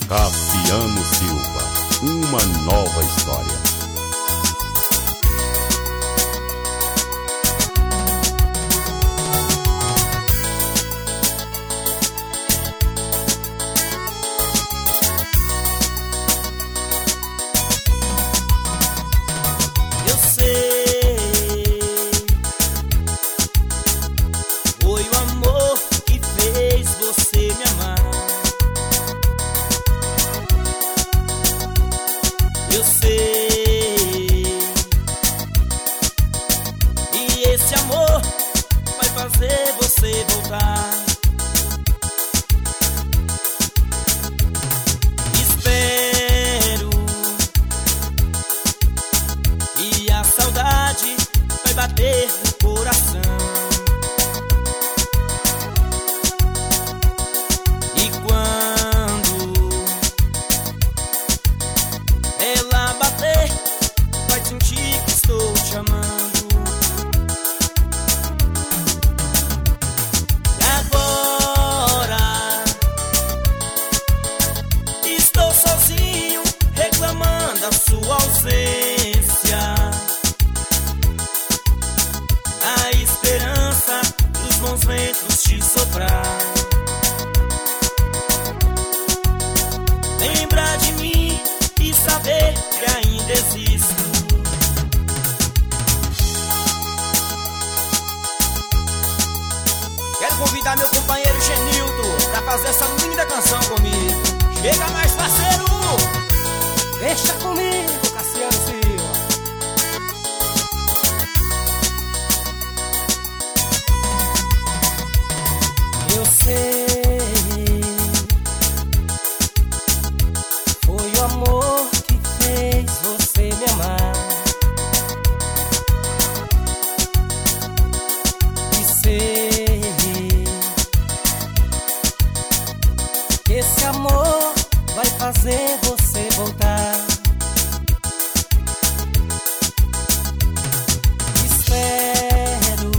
Cassiano Silva, uma nova história. Eu sei, foi o amor que fez você me amar. Eu sei, e esse amor vai fazer você voltar. Espero, e a saudade vai bater no coração. E quando ela bater, vai sentir que estou te amando. E agora estou sozinho, reclamando a sua ausência, na esperança dos bons ventos te soprar. Lembrar de mim e saber que ainda existo. Quero convidar meu companheiro Genildo pra fazer essa linda canção comigo. Chega mais, parceiro! Deixa comigo, Cassiano Silva. Eu sei, foi o amor que fez você me amar. E sei que esse amor vai fazer você voltar. Espero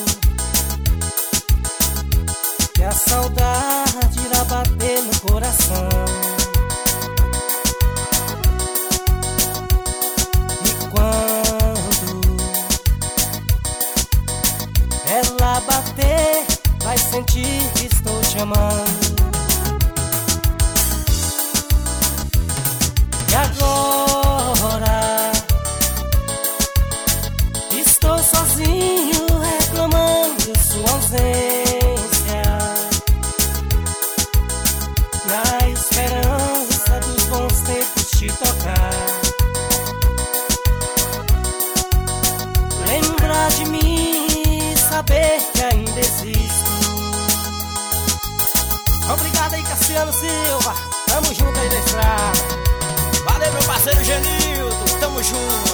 que a saudade irá bater no coração. E quando ela bater, vai sentir que estou te amando. E agora estou sozinho, reclamando sua ausência, na esperança dos bons tempos te tocar. Lembrar de mim e saber que ainda existo. Obrigado aí, Cassiano Silva. Tamo junto aí na estrada. Valeu, meu parceiro Genildo, tamo junto.